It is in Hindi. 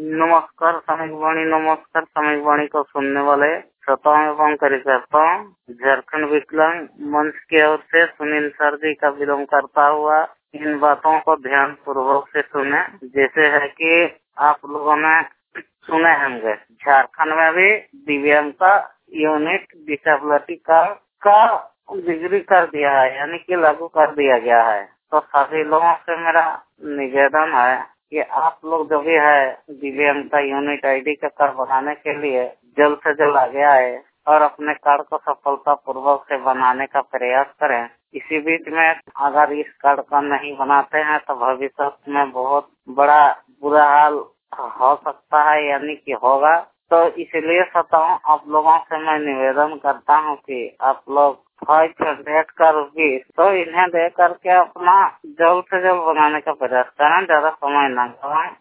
नमस्कार सामयिक वाणी को सुनने वाले श्रोताओं एवं कार्यकर्ताओं, झारखंड विकलांग मंच की ओर से सुनील सर जी का विलोम करता हुआ इन बातों को ध्यान पूर्वक से सुने। जैसे है कि आप लोगों ने सुने होंगे, झारखंड में भी दिव्यांग का यूनिक डिसेबिलिटी का डिग्री कर दिया है, यानी कि लागू कर दिया गया है। तो सभी लोगों से मेरा निवेदन है कि आप लोग जो भी है दिव्यांगता यूनिट आईडी का कार्ड बनाने के लिए जल्द से जल्द आगे आए और अपने कार्ड को सफलता पूर्वक से बनाने का प्रयास करें। इसी बीच में अगर इस कार्ड का नहीं बनाते हैं तो भविष्य में बहुत बड़ा बुरा हाल हो सकता है, यानी कि होगा। तो इसलिए श्रोताओं, आप लोगों से मैं निवेदन करता हूं कि आप लोग डेट कर भी तो इन्हें दे करके अपना जल्द से जल्द बनाने का प्रयास करें, ज्यादा समय न गवाएं।